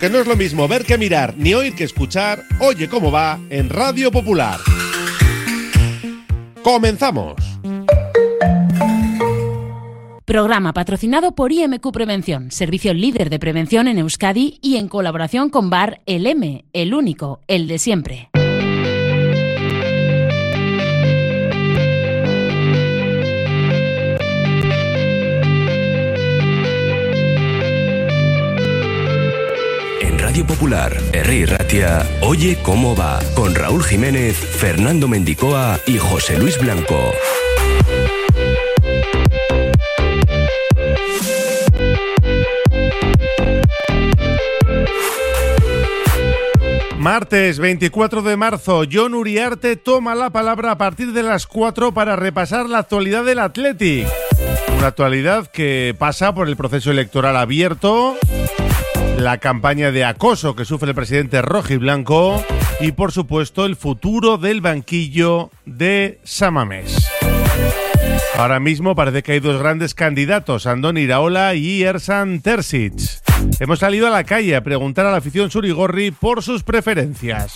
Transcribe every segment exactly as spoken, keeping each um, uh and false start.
Porque no es lo mismo ver que mirar, ni oír que escuchar. Oye cómo va en Radio Popular. ¡Comenzamos! Programa patrocinado por I M Q Prevención, servicio líder de prevención en Euskadi y en colaboración con Bar El M, el único, el de siempre. En Radio Popular, Herri Ratia, Oye cómo va, con Raúl Jiménez, Fernando Mendicoa y José Luis Blanco. Martes veinticuatro de marzo, Jon Uriarte toma la palabra a partir de las cuatro para repasar la actualidad del Athletic. Una actualidad que pasa por el proceso electoral abierto, la campaña de acoso que sufre el presidente rojiblanco y, por supuesto, el futuro del banquillo de San Mamés. Ahora mismo parece que hay dos grandes candidatos, Andoni Iraola y Ersan Terzic. Hemos salido a la calle a preguntar a la afición surigorri por sus preferencias.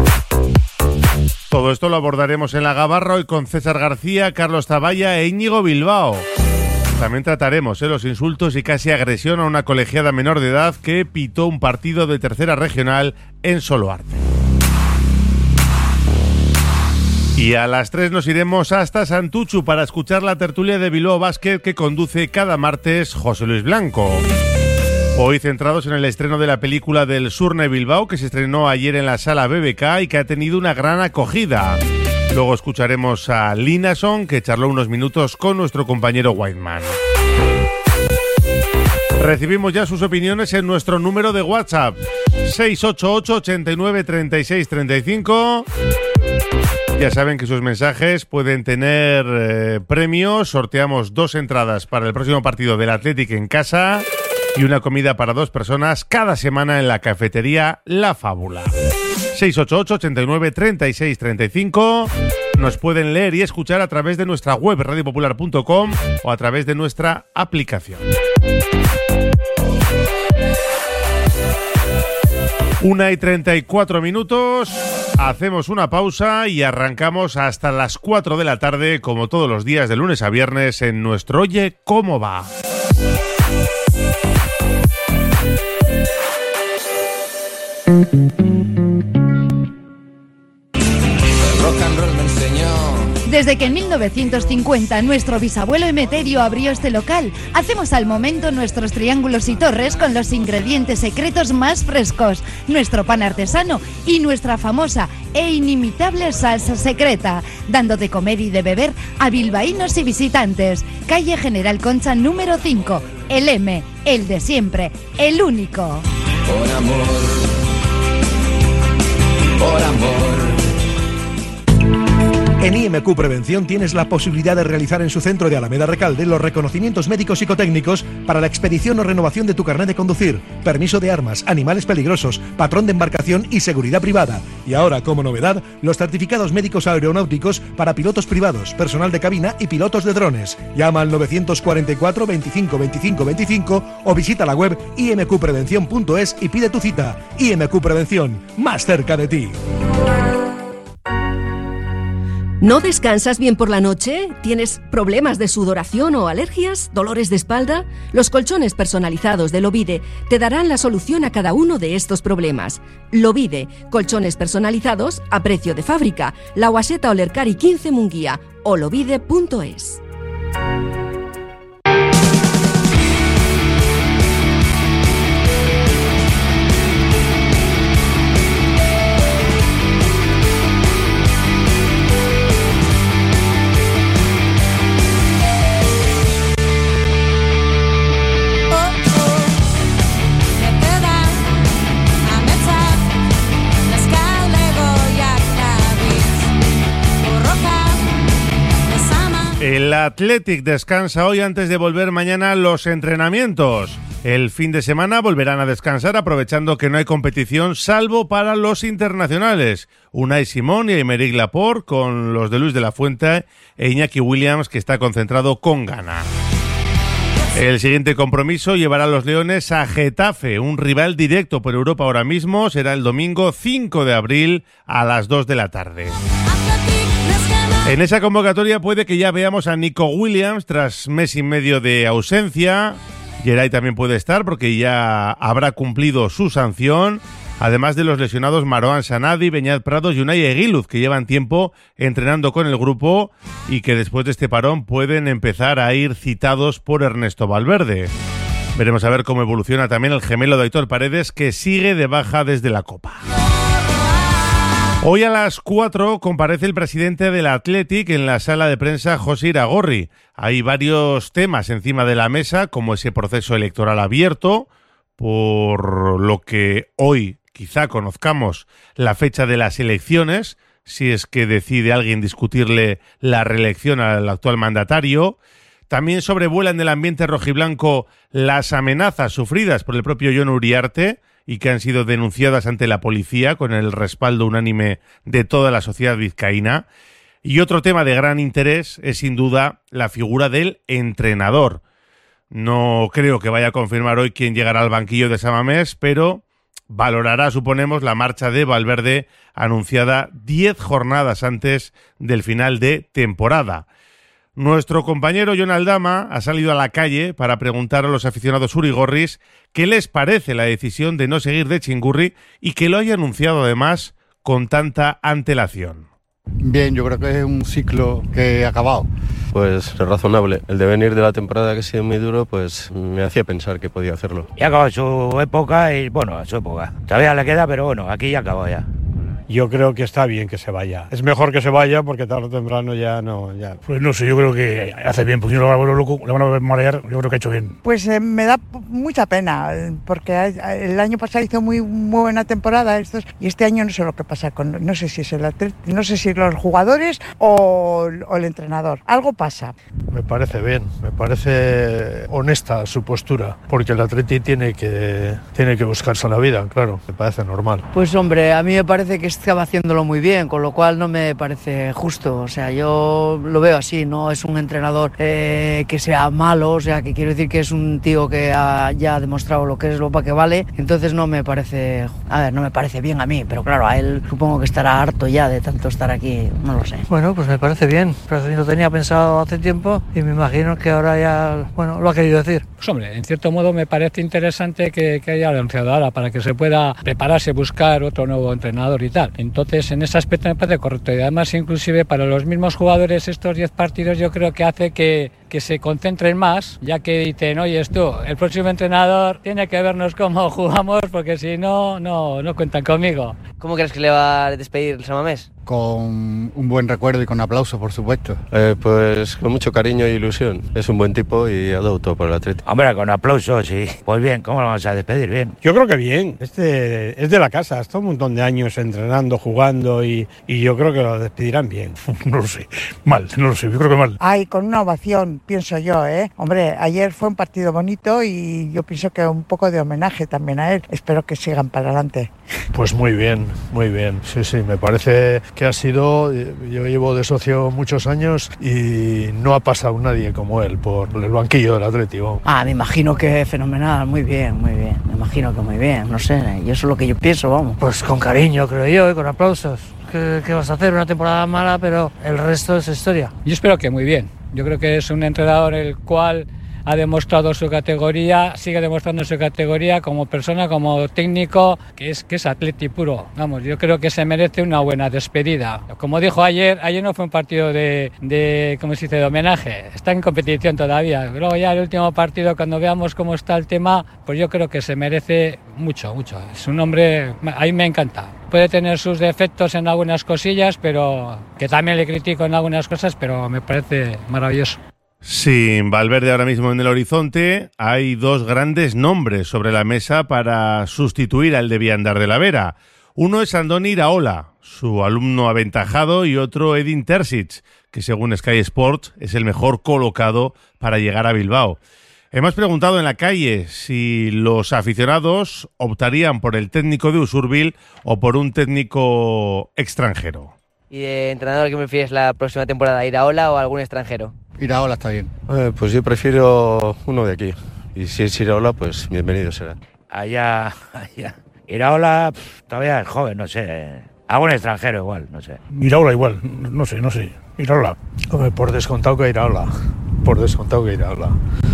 Todo esto lo abordaremos en La Gabarra hoy con César García, Carlos Zavalla e Íñigo Bilbao. También trataremos eh, los insultos y casi agresión a una colegiada menor de edad que pitó un partido de tercera regional en Soloarte. Y a las tres nos iremos hasta Santuchu para escuchar la tertulia de Bilbao Basket que conduce cada martes José Luis Blanco. Hoy centrados en el estreno de la película del Surne Bilbao, que se estrenó ayer en la sala B B K y que ha tenido una gran acogida. Luego escucharemos a Linason, que charló unos minutos con nuestro compañero Whiteman. Recibimos ya sus opiniones en nuestro número de WhatsApp, seis ocho ocho, ochenta y nueve, treinta y seis, treinta y cinco. Ya saben que sus mensajes pueden tener eh, premios. Sorteamos dos entradas para el próximo partido del Athletic en casa y una comida para dos personas cada semana en la cafetería La Fábula. seis ocho ocho, ochenta y nueve, treinta y seis, treinta y cinco. Nos pueden leer y escuchar a través de nuestra web radio popular punto com o a través de nuestra aplicación. Una y treinta y cuatro minutos. Hacemos una pausa y arrancamos hasta las cuatro de la tarde, como todos los días de lunes a viernes, en nuestro Oye cómo va. Desde que en mil novecientos cincuenta nuestro bisabuelo Emeterio abrió este local, hacemos al momento nuestros triángulos y torres con los ingredientes secretos más frescos, nuestro pan artesano y nuestra famosa e inimitable salsa secreta, dando de comer y de beber a bilbaínos y visitantes. Calle General Concha número cinco, el M, el de siempre, el único. Por amor, por amor. En I M Q Prevención tienes la posibilidad de realizar en su centro de Alameda Recalde los reconocimientos médicos psicotécnicos para la expedición o renovación de tu carnet de conducir, permiso de armas, animales peligrosos, patrón de embarcación y seguridad privada. Y ahora, como novedad, los certificados médicos aeronáuticos para pilotos privados, personal de cabina y pilotos de drones. Llama al novecientos cuarenta y cuatro, veinticinco, veinticinco, veinticinco o visita la web i m q prevención punto es y pide tu cita. I M Q Prevención, más cerca de ti. ¿No descansas bien por la noche? ¿Tienes problemas de sudoración o alergias? ¿Dolores de espalda? Los colchones personalizados de Lovide te darán la solución a cada uno de estos problemas. Lovide, colchones personalizados a precio de fábrica. La Guaseta Olercari quince Munguía o lovide punto es. El Athletic descansa hoy antes de volver mañana a los entrenamientos. El fin de semana volverán a descansar aprovechando que no hay competición salvo para los internacionales. Unai Simón y Aymeric Laporte con los de Luis de la Fuente e Iñaki Williams, que está concentrado con Ghana. El siguiente compromiso llevará a los Leones a Getafe, un rival directo por Europa ahora mismo. Será el domingo cinco de abril a las dos de la tarde. En esa convocatoria puede que ya veamos a Nico Williams tras mes y medio de ausencia. Geray también puede estar porque ya habrá cumplido su sanción. Además de los lesionados Marouane Sanadi, Beñat Prados y Unai Eguiluz, que llevan tiempo entrenando con el grupo y que después de este parón pueden empezar a ir citados por Ernesto Valverde. Veremos a ver cómo evoluciona también el gemelo de Aitor Paredes, que sigue de baja desde la Copa. Hoy a las cuatro comparece el presidente del Athletic en la sala de prensa, José Iragorri. Hay varios temas encima de la mesa, como ese proceso electoral abierto, por lo que hoy quizá conozcamos la fecha de las elecciones, si es que decide alguien discutirle la reelección al actual mandatario. También sobrevuelan del ambiente rojiblanco las amenazas sufridas por el propio Jon Uriarte y que han sido denunciadas ante la policía con el respaldo unánime de toda la sociedad vizcaína. Y otro tema de gran interés es sin duda la figura del entrenador. No creo que vaya a confirmar hoy quién llegará al banquillo de San Mamés, pero valorará, suponemos, la marcha de Valverde anunciada diez jornadas antes del final de temporada. Nuestro compañero Jon Aldama ha salido a la calle para preguntar a los aficionados urigorris qué les parece la decisión de no seguir de Txingurri y que lo haya anunciado además con tanta antelación. Bien, yo creo que es un ciclo que ha acabado. Pues es razonable. El devenir de la temporada, que ha sido muy duro, pues me hacía pensar que podía hacerlo. Ya ha acabado su época y, bueno, su época. Todavía le queda, pero bueno, aquí ya acabó ya. Yo creo que está bien que se vaya. Es mejor que se vaya porque tarde o temprano ya no... Ya. Pues no sé, yo creo que hace bien, porque si no lo van a loco, le van a marear, yo creo que ha hecho bien. Pues eh, me da mucha pena, porque el año pasado hizo muy, muy buena temporada estos, y este año no sé lo que pasa con... No sé si es el atleta, no sé si los jugadores o, o el entrenador. Algo pasa. Me parece bien, me parece honesta su postura, porque el Atleti tiene que, tiene que buscarse la vida, claro, me parece normal. Pues hombre, a mí me parece que estaba haciéndolo muy bien, con lo cual no me parece justo. O sea, yo lo veo así, no es un entrenador eh, que sea malo, o sea, que quiero decir que es un tío que ha, ya ha demostrado lo que es, lo para que vale, entonces no me parece, a ver, no me parece bien a mí, pero claro, a él supongo que estará harto ya de tanto estar aquí, no lo sé. Bueno, pues me parece bien, pero lo tenía pensado hace tiempo y me imagino que ahora ya, bueno, lo ha querido decir. Pues hombre, en cierto modo me parece interesante que, que haya anunciado ahora para que se pueda prepararse, buscar otro nuevo entrenador y tal. Entonces, en ese aspecto me parece correcto. Y además, inclusive para los mismos jugadores, estos diez partidos yo creo que hace que, que se concentren más, ya que dicen, oye, esto, el próximo entrenador tiene que vernos cómo jugamos, porque si no, no, no cuentan conmigo. ¿Cómo crees que le va a despedir el San Mamés? Con un buen recuerdo y con aplauso, por supuesto. Eh, pues con mucho cariño e ilusión. Es un buen tipo y ha dado todo por el Atlético. Hombre, con aplauso, sí. Pues bien, ¿cómo lo vamos a despedir? Bien. Yo creo que bien. Este es de la casa, está un montón de años entrenando, jugando y, y yo creo que lo despedirán bien. No lo sé. Mal, no lo sé, yo creo que mal. Ay, con una ovación, pienso yo, ¿eh? Hombre, ayer fue un partido bonito y yo pienso que un poco de homenaje también a él. Espero que sigan para adelante. Pues muy bien, muy bien. Sí, sí, me parece que ha sido... Yo llevo de socio muchos años y no ha pasado nadie como él por el banquillo del Atlético. Ah, me imagino que fenomenal, muy bien, muy bien. Me imagino que muy bien, no sé, y eso es lo que yo pienso, vamos. Pues con cariño, creo yo, y con aplausos. ¿Qué, qué vas a hacer? Una temporada mala, pero el resto es historia. Yo espero que muy bien. Yo creo que es un entrenador el cual ha demostrado su categoría, sigue demostrando su categoría como persona, como técnico, que es que es atleti puro. Vamos, yo creo que se merece una buena despedida. Como dijo ayer, ayer no fue un partido de, de ¿cómo se dice?, de homenaje. Está en competición todavía. Luego ya el último partido, cuando veamos cómo está el tema, pues yo creo que se merece mucho, mucho. Es un hombre, a mí me encanta. Puede tener sus defectos en algunas cosillas, pero que también le critico en algunas cosas, pero me parece maravilloso. Sin Valverde ahora mismo en el horizonte, hay dos grandes nombres sobre la mesa para sustituir al de Viandar de la Vera. Uno es Andoni Iraola, su alumno aventajado, y otro Edin Terzic, que según Sky Sports es el mejor colocado para llegar a Bilbao. Hemos preguntado en la calle si los aficionados optarían por el técnico de Usurbil o por un técnico extranjero. ¿Y de entrenador qué prefieres la próxima temporada, Iraola o algún extranjero? Iraola está bien. Eh, pues yo prefiero uno de aquí. Y si es Iraola, pues bienvenido será. Allá, allá. Iraola pff, todavía es joven, no sé. Algún extranjero igual, no sé. Iraola igual, no sé, no sé. Iraola. Hombre, por descontado que Iraola. Por descontado que Iraola.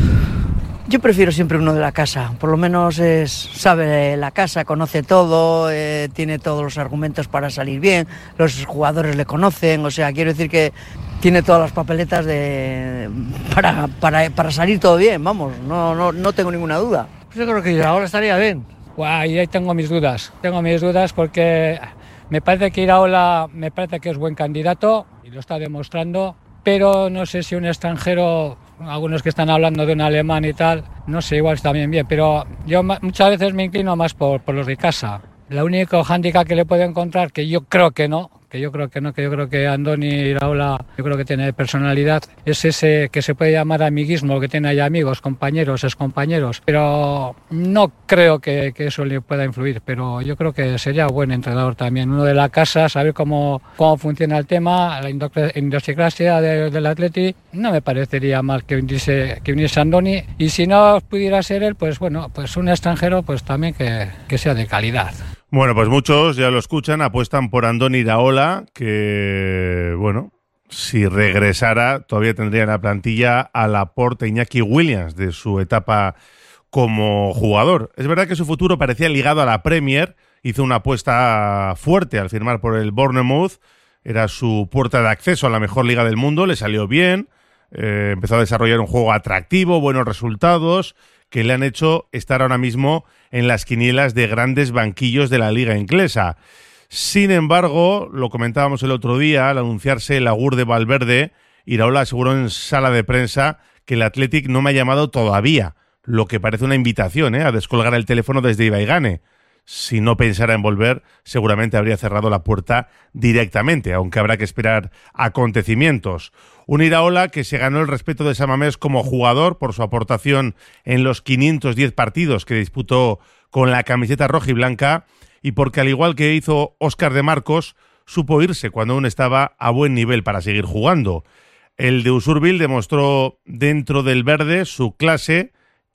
Yo prefiero siempre uno de la casa, por lo menos es, sabe la casa, conoce todo, eh, tiene todos los argumentos para salir bien, los jugadores le conocen, o sea, quiero decir que tiene todas las papeletas de para, para, para salir todo bien, vamos, no, no, no tengo ninguna duda. Pues yo creo que ahora estaría bien. Guau, y ahí tengo mis dudas, tengo mis dudas porque me parece que Iraola me parece que es buen candidato y lo está demostrando, pero no sé si un extranjero, algunos que están hablando de un alemán y tal, no sé, igual está bien bien, pero yo muchas veces me inclino más por, por los de casa. El único hándicap que le puedo encontrar, que yo creo que no, que yo creo que no, que yo creo que Andoni Iraola, yo creo que tiene personalidad, es ese que se puede llamar amiguismo, que tiene ahí amigos, compañeros, excompañeros, pero no creo que, que eso le pueda influir, pero yo creo que sería buen entrenador también, uno de la casa, saber cómo, cómo funciona el tema, la idiosincrasia de, del Atleti, no me parecería mal que viniese, que viniese Andoni, y si no pudiera ser él, pues bueno, pues un extranjero, pues también que, que sea de calidad. Bueno, pues muchos, ya lo escuchan, apuestan por Andoni Iraola, que, bueno, si regresara, todavía tendría en la plantilla a Laporte, Iñaki Williams, de su etapa como jugador. Es verdad que su futuro parecía ligado a la Premier, hizo una apuesta fuerte al firmar por el Bournemouth, era su puerta de acceso a la mejor liga del mundo, le salió bien, eh, empezó a desarrollar un juego atractivo, buenos resultados, que le han hecho estar ahora mismo en las quinielas de grandes banquillos de la liga inglesa. Sin embargo, lo comentábamos el otro día, al anunciarse el augur de Valverde, Iraola aseguró en sala de prensa que el Athletic no me ha llamado todavía, lo que parece una invitación ¿eh? a descolgar el teléfono desde Ibaigane. Si no pensara en volver, seguramente habría cerrado la puerta directamente, aunque habrá que esperar acontecimientos. Un Iraola que se ganó el respeto de San Mamés como jugador por su aportación en los quinientos diez partidos que disputó con la camiseta roja y blanca y porque, al igual que hizo Óscar de Marcos, supo irse cuando aún estaba a buen nivel para seguir jugando. El de Usurbil demostró dentro del verde su clase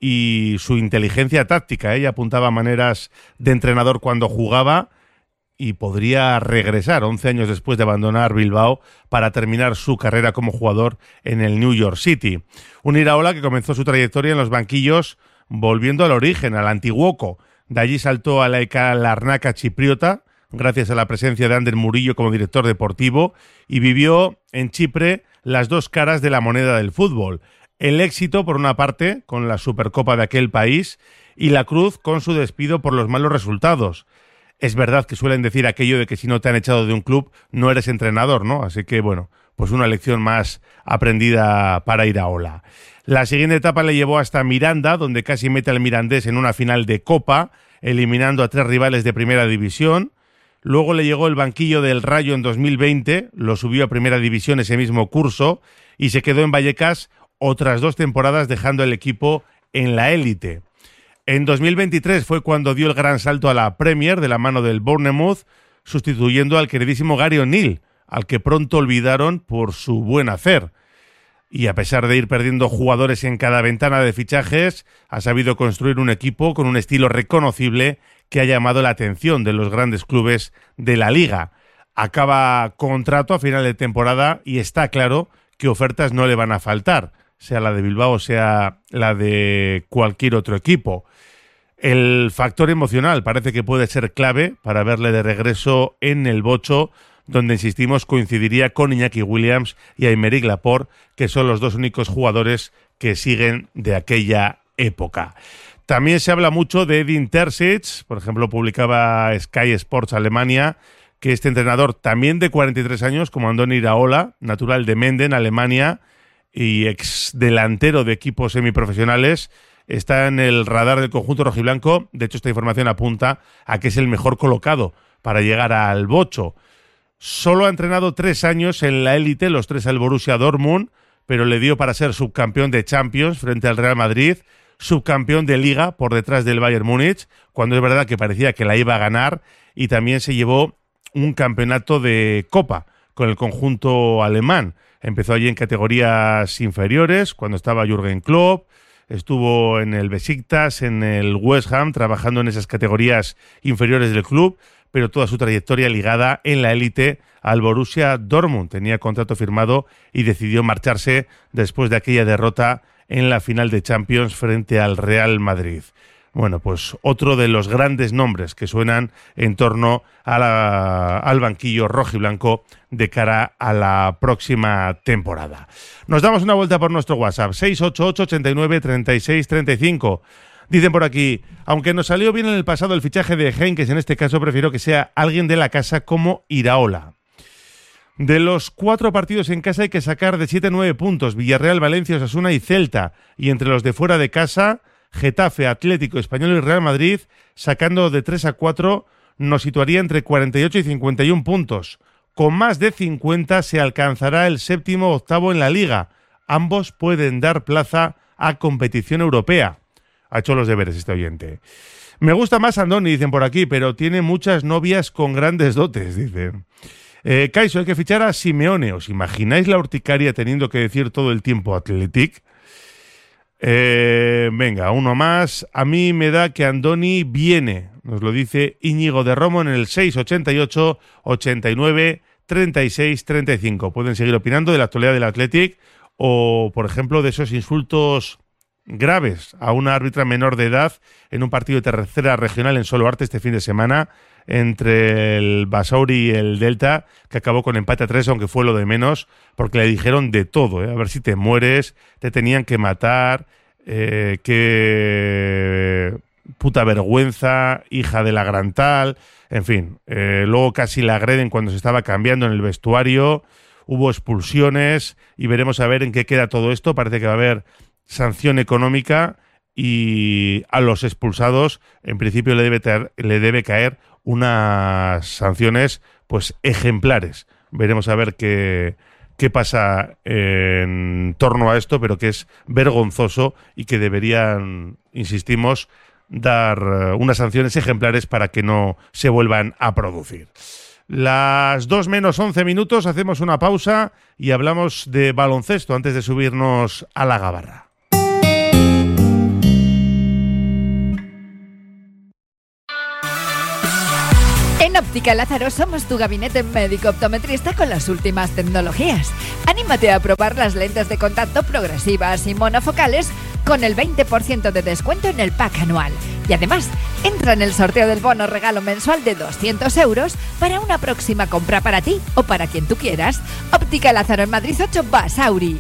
y su inteligencia táctica. Ella apuntaba maneras de entrenador cuando jugaba y podría regresar once años después de abandonar Bilbao para terminar su carrera como jugador en el New York City. Un Iraola que comenzó su trayectoria en los banquillos volviendo al origen, al Antiguoco. De allí saltó a la E K Larnaca chipriota gracias a la presencia de Ander Murillo como director deportivo y vivió en Chipre las dos caras de la moneda del fútbol. El éxito, por una parte, con la Supercopa de aquel país, y la cruz con su despido por los malos resultados. Es verdad que suelen decir aquello de que si no te han echado de un club, no eres entrenador, ¿no? Así que, bueno, pues una lección más aprendida para Iraola. La siguiente etapa le llevó hasta Miranda, donde casi mete al Mirandés en una final de Copa, eliminando a tres rivales de Primera División. Luego le llegó el banquillo del Rayo en dos mil veinte, lo subió a Primera División ese mismo curso, y se quedó en Vallecas otras dos temporadas dejando el equipo en la élite. En dos mil veintitrés fue cuando dio el gran salto a la Premier de la mano del Bournemouth, sustituyendo al queridísimo Gary O'Neill, al que pronto olvidaron por su buen hacer. Y a pesar de ir perdiendo jugadores en cada ventana de fichajes, ha sabido construir un equipo con un estilo reconocible que ha llamado la atención de los grandes clubes de la liga. Acaba contrato a final de temporada y está claro que ofertas no le van a faltar, sea la de Bilbao o sea la de cualquier otro equipo. El factor emocional parece que puede ser clave para verle de regreso en el Bocho, donde, insistimos, coincidiría con Iñaki Williams y Aymeric Laporte, que son los dos únicos jugadores que siguen de aquella época. También se habla mucho de Edin Terzic, por ejemplo, publicaba Sky Sports Alemania, que este entrenador, también de cuarenta y tres años, como Andoni Iraola, natural de Menden, Alemania, y ex delantero de equipos semiprofesionales, está en el radar del conjunto rojiblanco. De hecho, esta información apunta a que es el mejor colocado para llegar al Bocho. Solo ha entrenado tres años en la élite, los tres al Borussia Dortmund, pero le dio para ser subcampeón de Champions frente al Real Madrid, subcampeón de Liga por detrás del Bayern Múnich, cuando es verdad que parecía que la iba a ganar, y también se llevó un campeonato de Copa con el conjunto alemán. Empezó allí en categorías inferiores, cuando estaba Jürgen Klopp, estuvo en el Besiktas, en el West Ham, trabajando en esas categorías inferiores del club, pero toda su trayectoria ligada en la élite al Borussia Dortmund. Tenía contrato firmado y decidió marcharse después de aquella derrota en la final de Champions frente al Real Madrid. Bueno, pues otro de los grandes nombres que suenan en torno a la, al banquillo rojiblanco de cara a la próxima temporada. Nos damos una vuelta por nuestro WhatsApp, seis ocho ocho, ochenta y nueve, treinta y seis, treinta y cinco. Dicen por aquí, aunque nos salió bien en el pasado el fichaje de Heynckes, en este caso prefiero que sea alguien de la casa como Iraola. De los cuatro partidos en casa hay que sacar de siete a nueve puntos, Villarreal, Valencia, Osasuna y Celta. Y entre los de fuera de casa, Getafe, Atlético, Español y Real Madrid, sacando de tres a cuatro, nos situaría entre cuarenta y ocho y cincuenta y uno puntos. Con más de cincuenta se alcanzará el séptimo o octavo en la Liga. Ambos pueden dar plaza a competición europea. Ha hecho los deberes este oyente. Me gusta más Andoni, dicen por aquí, pero tiene muchas novias con grandes dotes, dicen. Eh, Kaiso, hay que fichar a Simeone. ¿Os imagináis la urticaria teniendo que decir todo el tiempo Athletic? Eh, venga, uno más. A mí me da que Andoni viene. Nos lo dice Íñigo de Romo en el seis ochenta y ocho, ochenta y nueve, treinta y seis, treinta y cinco. Pueden seguir opinando de la actualidad del Athletic o, por ejemplo, de esos insultos graves a una árbitra menor de edad en un partido de tercera regional en Soloarte este fin de semana entre el Basauri y el Delta, que acabó con empate a tres, aunque fue lo de menos, porque le dijeron de todo, ¿eh? A ver si te mueres, te tenían que matar, eh, qué puta vergüenza, hija de la gran tal, en fin. Eh, luego casi la agreden cuando se estaba cambiando en el vestuario, hubo expulsiones y veremos a ver en qué queda todo esto. Parece que va a haber sanción económica y a los expulsados en principio le debe, ter, le debe caer unas sanciones pues ejemplares. Veremos a ver qué, qué pasa en torno a esto, pero que es vergonzoso y que deberían, insistimos, dar unas sanciones ejemplares para que no se vuelvan a producir. Las dos menos once minutos, hacemos una pausa y hablamos de baloncesto antes de subirnos a la gabarra. En Óptica Lázaro somos tu gabinete médico optometrista con las últimas tecnologías. Anímate a probar las lentes de contacto progresivas y monofocales con el veinte por ciento de descuento en el pack anual. Y además, entra en el sorteo del bono regalo mensual de doscientos euros para una próxima compra para ti o para quien tú quieras. Óptica Lázaro en Madrid ocho, Basauri.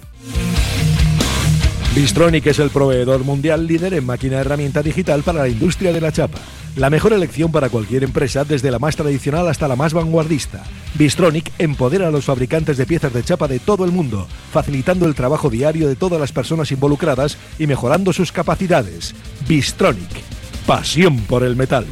Bystronic es el proveedor mundial líder en máquina herramienta digital para la industria de la chapa. La mejor elección para cualquier empresa, desde la más tradicional hasta la más vanguardista. Bystronic empodera a los fabricantes de piezas de chapa de todo el mundo, facilitando el trabajo diario de todas las personas involucradas y mejorando sus capacidades. Bystronic, pasión por el metal.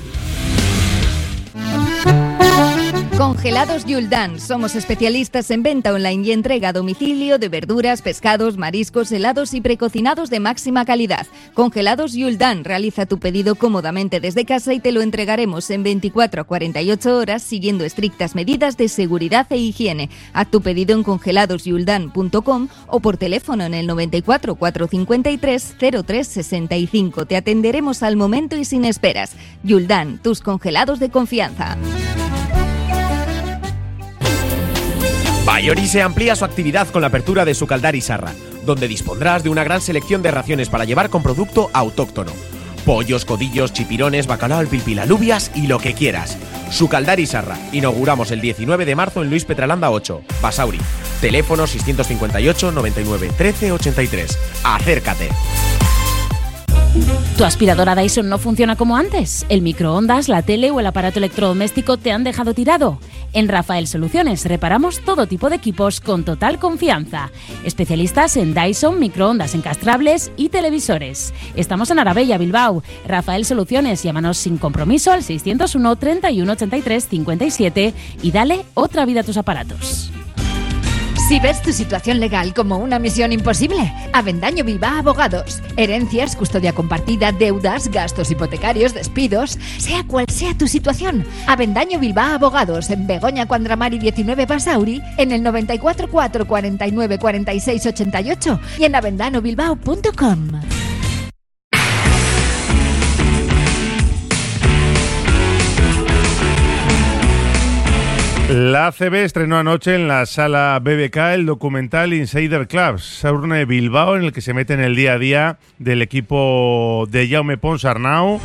Congelados Yuldan. Somos especialistas en venta online y entrega a domicilio de verduras, pescados, mariscos, helados y precocinados de máxima calidad. Congelados Yuldan. Realiza tu pedido cómodamente desde casa y te lo entregaremos en veinticuatro a cuarenta y ocho horas siguiendo estrictas medidas de seguridad e higiene. Haz tu pedido en congelados yuldan punto com o por teléfono en el noventa y cuatro, cuatrocientos cincuenta y tres, cero tres sesenta y cinco. Te atenderemos al momento y sin esperas. Yuldan, tus congelados de confianza. Bayorise amplía su actividad con la apertura de su Caldari Sarra, donde dispondrás de una gran selección de raciones para llevar con producto autóctono. Pollos, codillos, chipirones, bacalao al pilpil, alubias y lo que quieras. Su Caldari Sarra. Inauguramos el diecinueve de marzo en Luis Petralanda ocho, Basauri. Teléfono seiscientos cincuenta y ocho, noventa y nueve, trece, ochenta y tres. Acércate. ¿Tu aspiradora Dyson no funciona como antes? ¿El microondas, la tele o el aparato electrodoméstico te han dejado tirado? En Rafael Soluciones reparamos todo tipo de equipos con total confianza. Especialistas en Dyson, microondas encastrables y televisores. Estamos en Arabella, Bilbao. Rafael Soluciones, llámanos sin compromiso al seiscientos uno, treinta y uno, ochenta y tres, cincuenta y siete y dale otra vida a tus aparatos. Si ves tu situación legal como una misión imposible, Avendaño Bilbao Abogados. Herencias, custodia compartida, deudas, gastos hipotecarios, despidos, sea cual sea tu situación. Avendaño Bilbao Abogados en Begoña Cuandramari diecinueve Basauri, en el noventa y cuatro cuatro cuarenta y nueve cuarenta y seis ochenta y ocho y en avendano bilbao punto com. La A C B estrenó anoche en la sala B B K el documental Insider Clubs, Saurne Bilbao, en el que se mete en el día a día del equipo de Jaume Pons Arnau,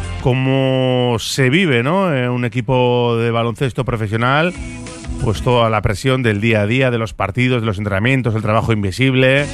cómo se vive, ¿no? Eh, un equipo de baloncesto profesional, pues toda la presión del día a día, de los partidos, de los entrenamientos, el trabajo invisible.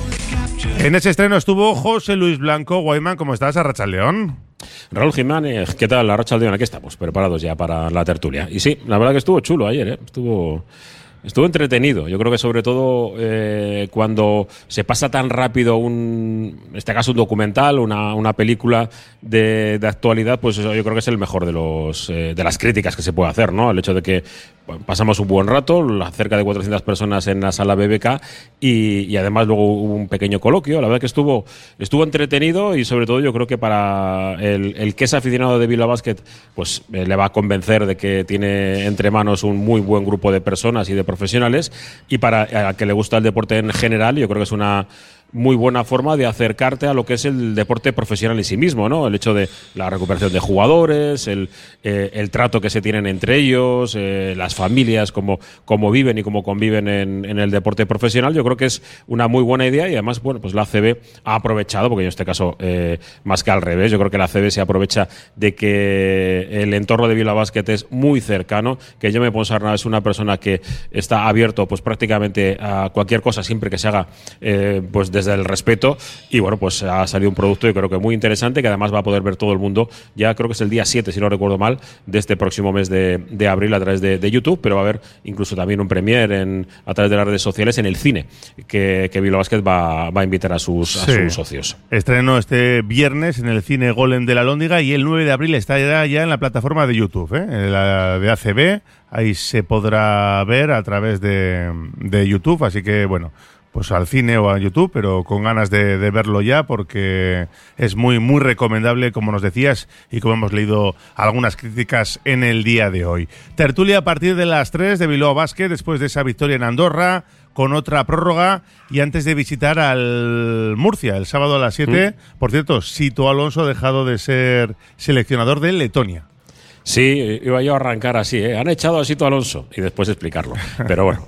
En ese estreno estuvo José Luis Blanco. Guayman, ¿cómo estás? Arratsaldeón. Raúl Jiménez, ¿qué tal? Arratsaldeón, aquí estamos, preparados ya para la tertulia. Y sí, la verdad que estuvo chulo ayer, ¿eh? Estuvo... Estuvo entretenido. Yo creo que sobre todo eh, cuando se pasa tan rápido un, en este caso un documental, una, una película de, de actualidad, pues eso yo creo que es el mejor de los eh, de las críticas que se puede hacer, ¿no? El hecho de que bueno, pasamos un buen rato, cerca de cuatrocientas personas en la sala B B K y, y además luego hubo un pequeño coloquio. La verdad que estuvo estuvo entretenido y sobre todo yo creo que para el, el que es aficionado de Bilbao Basket, pues eh, le va a convencer de que tiene entre manos un muy buen grupo de personas y de profesionales, y para a que le gusta el deporte en general, yo creo que es una muy buena forma de acercarte a lo que es el deporte profesional en sí mismo, ¿no? El hecho de la recuperación de jugadores, el, eh, el trato que se tienen entre ellos, eh, las familias, cómo, cómo viven y cómo conviven en, en el deporte profesional. Yo creo que es una muy buena idea y además, bueno, pues la A C B ha aprovechado, porque en este caso, eh, más que al revés, yo creo que la A C B se aprovecha de que el entorno de Bilbao Basket es muy cercano, que Jaume Pons Arnau es una persona que está abierto pues prácticamente a cualquier cosa siempre que se haga eh, pues desde desde el respeto, y bueno, pues ha salido un producto yo creo que muy interesante, que además va a poder ver todo el mundo, ya creo que es el día siete, si no recuerdo mal, de este próximo mes de, de abril a través de, de YouTube, pero va a haber incluso también un premier en, a través de las redes sociales en el cine, que, que Bilbao Basket va, va a invitar a sus, a sí. sus socios. Estreno este viernes en el cine Golem de la Lóndiga y el nueve de abril está ya, ya en la plataforma de YouTube, ¿eh? La de A C B, ahí se podrá ver a través de, de YouTube, así que bueno, pues al cine o a YouTube, pero con ganas de, de verlo ya, porque es muy, muy recomendable, como nos decías, y como hemos leído algunas críticas en el día de hoy. Tertulia a partir de las tres de Bilbao Basket, después de esa victoria en Andorra, con otra prórroga, y antes de visitar al Murcia, el sábado a las siete. Mm. Por cierto, Sito Alonso ha dejado de ser seleccionador de Letonia. Sí, iba yo a arrancar así, ¿eh? Han echado a Sito Alonso y después explicarlo. Pero bueno,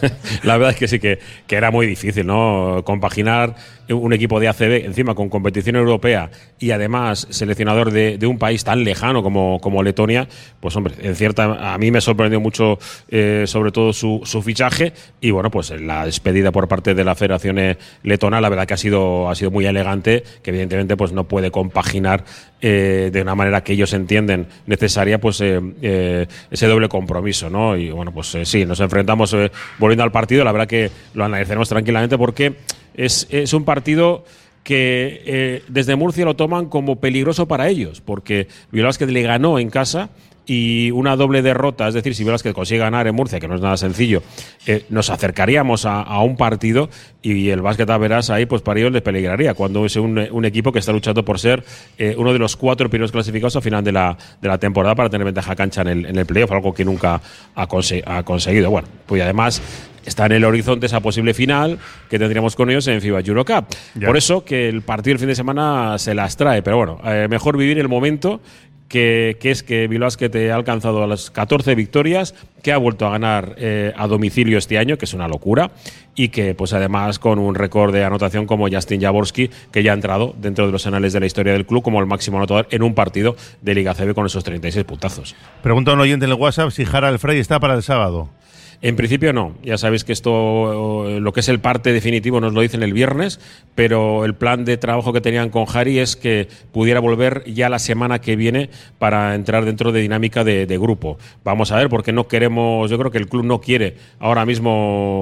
la verdad es que sí que, que era muy difícil, ¿no? Compaginar un equipo de A C B encima con competición europea y además seleccionador de, de un país tan lejano como, como Letonia, pues hombre, en cierta, a mí me sorprendió mucho eh, sobre todo su, su fichaje, y bueno, pues la despedida por parte de la Federación Letona, la verdad que ha sido, ha sido muy elegante, que evidentemente pues no puede compaginar eh, de una manera que ellos entienden necesaria pues eh, eh, ese doble compromiso, ¿no? Y bueno, pues eh, sí, nos enfrentamos eh, volviendo al partido, la verdad que lo analizaremos tranquilamente porque es, es un partido que eh, desde Murcia lo toman como peligroso para ellos, porque Bilbao Basket le ganó en casa, y una doble derrota, es decir, si Bilbao Basket consigue ganar en Murcia, que no es nada sencillo, eh, nos acercaríamos a, a un partido, y el Basket a verás ahí, pues para ellos les peligraría, cuando es un, un equipo que está luchando por ser eh, uno de los cuatro primeros clasificados al final de la, de la temporada para tener ventaja cancha en el, en el playoff, algo que nunca ha, conse- ha conseguido. Bueno, pues además está en el horizonte esa posible final que tendríamos con ellos en FIBA Eurocup. Ya. Por eso que el partido del fin de semana se las trae, pero bueno, eh, mejor vivir el momento, que, que es que Bilbao Basket ha alcanzado las catorce victorias, que ha vuelto a ganar eh, a domicilio este año, que es una locura, y que pues además con un récord de anotación como Justin Jaworski, que ya ha entrado dentro de los anales de la historia del club como el máximo anotador en un partido de Liga C B con esos treinta y seis puntazos. Pregunta a un oyente en el WhatsApp si Harald Frey está para el sábado. En principio no, ya sabéis que esto, lo que es el parte definitivo nos lo dicen el viernes, pero el plan de trabajo que tenían con Harry es que pudiera volver ya la semana que viene para entrar dentro de dinámica de, de grupo. Vamos a ver, porque no queremos, yo creo que el club no quiere ahora mismo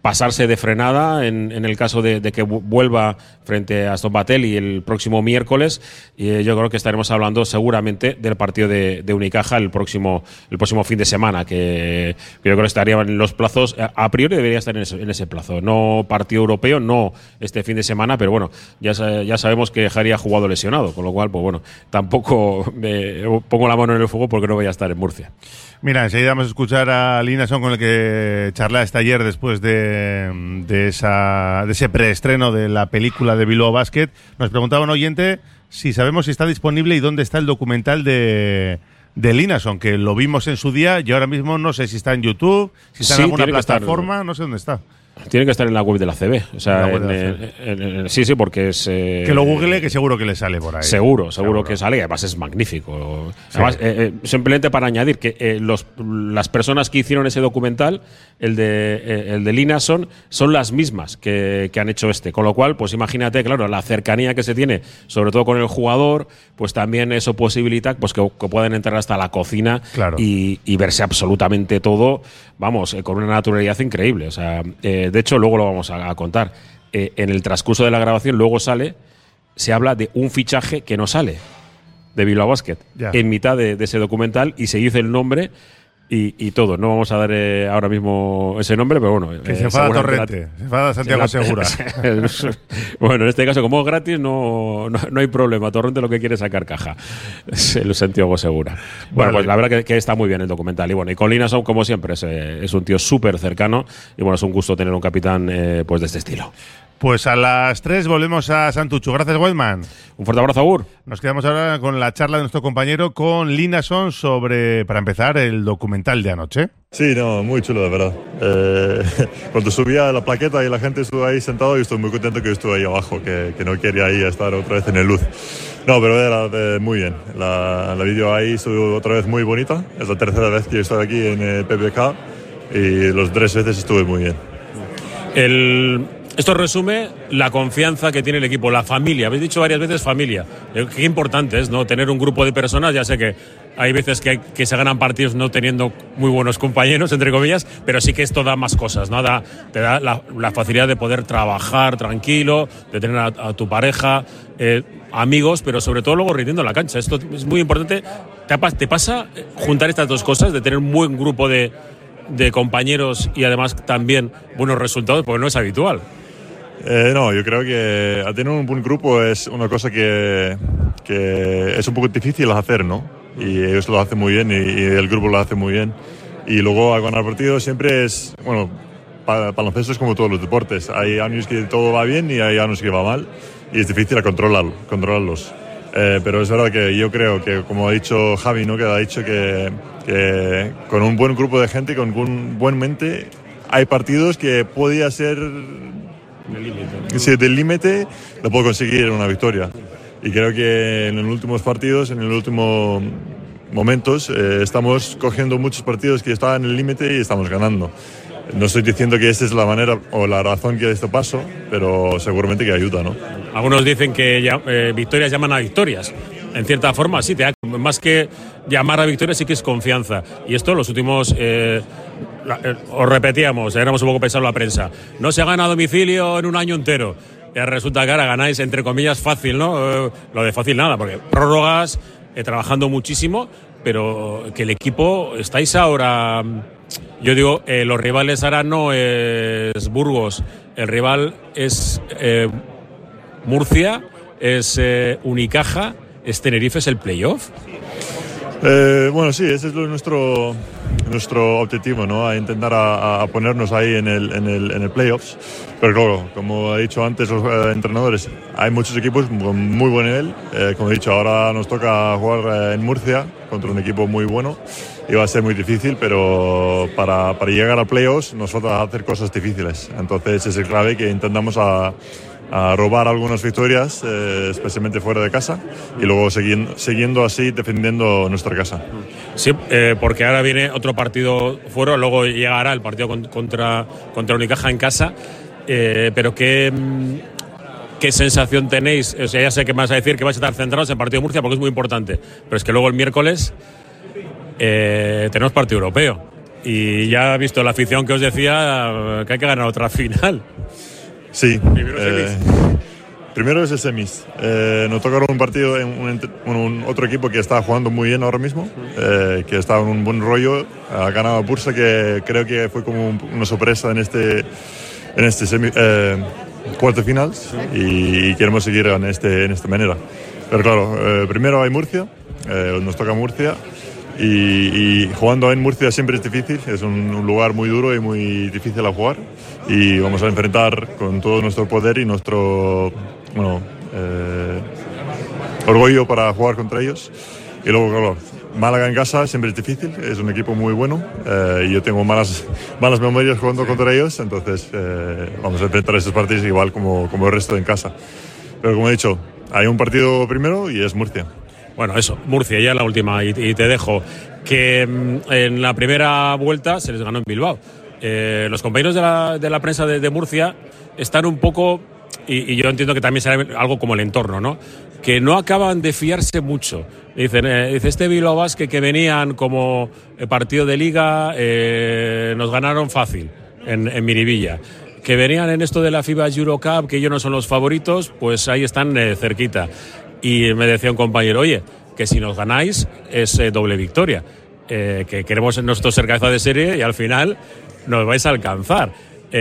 pasarse de frenada en, en el caso de, de que vuelva frente a Aston Batelli el próximo miércoles. Y eh, yo creo que estaremos hablando seguramente del partido de, de Unicaja el próximo, el próximo fin de semana, que, que yo creo que estaría en los plazos, a, a priori debería estar en ese, en ese plazo. No partido europeo, no este fin de semana, pero bueno, ya, ya sabemos que Jari ha jugado lesionado, con lo cual, pues bueno, tampoco me pongo la mano en el fuego porque no voy a estar en Murcia. Mira, enseguida vamos a escuchar a Linason, con el que charlaste ayer después de, de, esa, de ese preestreno de la película de Bilbao Basket. Nos preguntaba un oyente si sabemos si está disponible y dónde está el documental de, de Linason, que lo vimos en su día y ahora mismo no sé si está en YouTube, si está sí, en alguna plataforma, estar, no sé dónde está. Tiene que estar en la web de la C B. O sea, en, en, en, en, sí, sí, porque es. Eh, que lo google, que seguro que le sale por ahí. Seguro, seguro, seguro. que sale. Y además es magnífico. Sí. Además, eh, eh, simplemente para añadir que eh, los, las personas que hicieron ese documental, el de, eh, el de Linason, son las mismas que, que han hecho este. Con lo cual, pues imagínate, claro, la cercanía que se tiene, sobre todo con el jugador, pues también eso posibilita pues que, que puedan entrar hasta la cocina claro. y, y verse absolutamente todo, vamos, eh, con una naturalidad increíble. O sea, eh, de hecho, luego lo vamos a, a contar. Eh, en el transcurso de la grabación, luego sale, se habla de un fichaje que no sale de Bilbao Basket ya. en mitad de, de ese documental y se dice el nombre y, y todo. No vamos a dar eh, ahora mismo ese nombre, pero bueno. Que eh, se enfada Torrente, la, se enfada Santiago Segura. Bueno, en este caso, como es gratis, no, no, no hay problema. Torrente lo que quiere es sacar caja. Es el Santiago Segura. Bueno, vale. Pues la verdad que, que está muy bien el documental. Y bueno, y con Linason, como siempre, es, es un tío súper cercano. Y bueno, es un gusto tener un capitán eh, pues de este estilo. Pues a las tres volvemos a Santucho. Gracias, Wildman. Un fuerte abrazo, Agur. Nos quedamos ahora con la charla de nuestro compañero con Linason sobre, para empezar, el documental de anoche. Sí, no, muy chulo, de verdad. Eh, cuando subía la plaqueta y la gente estuvo ahí sentado, yo estoy muy contento que estuve ahí abajo, que, que no quería ahí estar otra vez en el luz. No, pero era de, muy bien. La, la vídeo ahí estuvo otra vez muy bonita. Es la tercera vez que yo estoy aquí en el P B K y las tres veces estuve muy bien. El... Esto resume la confianza que tiene el equipo, la familia. Habéis dicho varias veces familia. Qué importante es, ¿no? Tener un grupo de personas. Ya sé que hay veces que, que se ganan partidos no teniendo muy buenos compañeros, entre comillas, pero sí que esto da más cosas, ¿no? Da, te da la, la facilidad de poder trabajar tranquilo, de tener a, a tu pareja, eh, amigos, pero sobre todo luego rindiendo en la cancha. Esto es muy importante. ¿Te, te pasa juntar estas dos cosas, de tener un buen grupo de, de compañeros y además también buenos resultados? Porque no es habitual. Eh, no, yo creo que tener un buen grupo es una cosa que, que es un poco difícil de hacer, ¿no? Y ellos lo hacen muy bien y, y el grupo lo hace muy bien. Y luego al ganar partidos siempre es, bueno, para baloncesto es como todos los deportes. Hay años que todo va bien y hay años que va mal y es difícil controlarlo, controlarlos. Eh, pero es verdad que yo creo que, como ha dicho Javi, ¿no? Que ha dicho que, que con un buen grupo de gente, con un buen mente, hay partidos que podía ser... Si del límite lo puedo conseguir una victoria y creo que en los últimos partidos, en los últimos momentos eh, estamos cogiendo muchos partidos que estaban en el límite y estamos ganando. No estoy diciendo que esa es la manera o la razón que esto pasó, pero seguramente que ayuda, ¿no? Algunos dicen que ya, eh, victorias llaman a victorias. En cierta forma, sí, te da, más que llamar a victoria, sí que es confianza. Y esto, los últimos, eh, eh, os repetíamos, éramos un poco pesados la prensa. No se gana a domicilio en un año entero. Ya resulta que ahora ganáis, entre comillas, fácil, ¿no? Eh, lo de fácil nada, porque prórrogas, eh, trabajando muchísimo, pero que el equipo, estáis ahora... Yo digo, eh, los rivales ahora no es Burgos, el rival es eh, Murcia, es eh, Unicaja, es Tenerife, es el playoff. Eh, bueno, sí, ese es lo, nuestro, nuestro objetivo, ¿no? A intentar a, a ponernos ahí en el, en el, en el playoffs. Pero claro, como he dicho antes los eh, entrenadores, hay muchos equipos con muy buen nivel. Eh, como he dicho, ahora nos toca jugar eh, en Murcia contra un equipo muy bueno. Y va a ser muy difícil, pero para, para llegar a playoffs nos falta hacer cosas difíciles. Entonces es el clave que intentamos a, a robar algunas victorias, eh, especialmente fuera de casa, y luego siguiendo, siguiendo así, defendiendo nuestra casa. Sí, eh, porque ahora viene otro partido fuera, luego llegará el partido con, contra, contra Unicaja en casa, eh, pero qué... ¿Qué sensación tenéis? O sea, ya sé que me vas a decir que vais a estar centrados en el partido de Murcia porque es muy importante, pero es que luego el miércoles eh, tenemos partido europeo y ya ha visto la afición que os decía que hay que ganar otra final. Sí. Primero eh, primero es el semis. Eh, nos tocaron un partido en un, un, un otro equipo que está jugando muy bien ahora mismo, eh, que está en un buen rollo. Ha ganado a Bursa, que creo que fue como un, una sorpresa en este, en este semi, eh, cuarto final, y, y queremos seguir en, este, en esta manera. Pero claro, eh, primero hay Murcia, eh, nos toca Murcia. Y, y jugando en Murcia siempre es difícil, es un, un lugar muy duro y muy difícil a jugar, y vamos a enfrentar con todo nuestro poder y nuestro bueno, eh, orgullo para jugar contra ellos. Y luego, claro, Málaga en casa siempre es difícil, es un equipo muy bueno, eh, y yo tengo malas, malas memorias jugando contra ellos, entonces eh, vamos a enfrentar estos partidos igual como, como el resto en casa. Pero como he dicho, hay un partido primero y es Murcia. Bueno, eso, Murcia, ya la última, y, y te dejo, que mm, en la primera vuelta se les ganó en Bilbao. Eh, los compañeros de la, de la prensa de, de Murcia están un poco, y, y yo entiendo que también será algo como el entorno, ¿no?, que no acaban de fiarse mucho. Dicen, eh, dice este Bilbao Basket que venían como partido de liga, eh, nos ganaron fácil en, en Miribilla. Que venían en esto de la FIBA Eurocup, que ellos no son los favoritos, pues ahí están eh, cerquita. Y me decía un compañero, oye, que si nos ganáis es eh, doble victoria, eh, que queremos nosotros ser cabeza de serie y al final nos vais a alcanzar.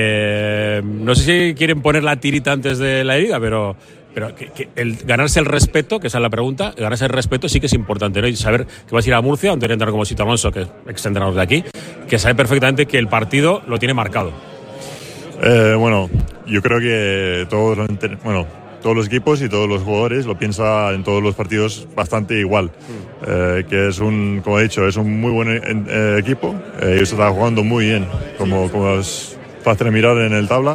Eh, no sé si quieren poner la tirita antes de la herida, pero, pero que, que el ganarse el respeto, que esa es la pregunta, ganarse el respeto sí que es importante, ¿no? Y saber que vas a ir a Murcia, donde entrenador como Sito Alonso, que es exentrenador de aquí, que sabe perfectamente que el partido lo tiene marcado. Eh, bueno, yo creo que todos los, bueno, todos los equipos y todos los jugadores lo piensan en todos los partidos bastante igual. Mm. Eh, que es un, como he dicho, es un muy buen eh, equipo. Eh, ellos están jugando muy bien, como, como es fácil de mirar en el tabla.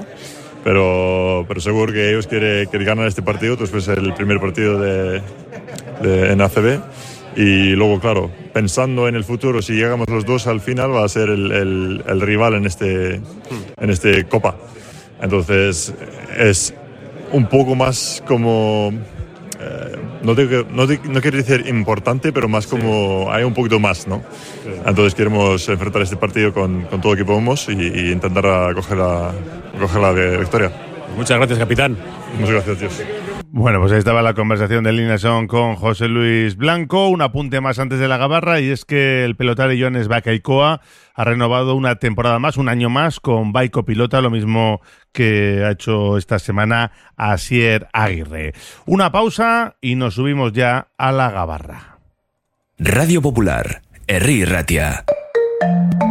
Pero, pero seguro que ellos quieren, quieren ganar este partido, después el primer partido de, de, en A C B. Y luego, claro, pensando en el futuro, si llegamos los dos al final, va a ser el, el, el rival en este, en este Copa. Entonces, es un poco más como, eh, no, te, no, te, no quiero decir importante, pero más como, sí, hay un poquito más, ¿no? Sí. Entonces queremos enfrentar este partido con, con todo lo que podemos y, y intentar coger la, coger la victoria. Muchas gracias, capitán. Muchas gracias, tíos. Bueno, pues ahí estaba la conversación de Lina Son con José Luis Blanco. Un apunte más antes de la gabarra, y es que el pelotari Jones Bacaikoa ha renovado una temporada más, un año más, con Baiko Pilota, lo mismo que ha hecho esta semana Asier Aguirre. Una pausa y nos subimos ya a la gabarra. Radio Popular, Herri Ratia.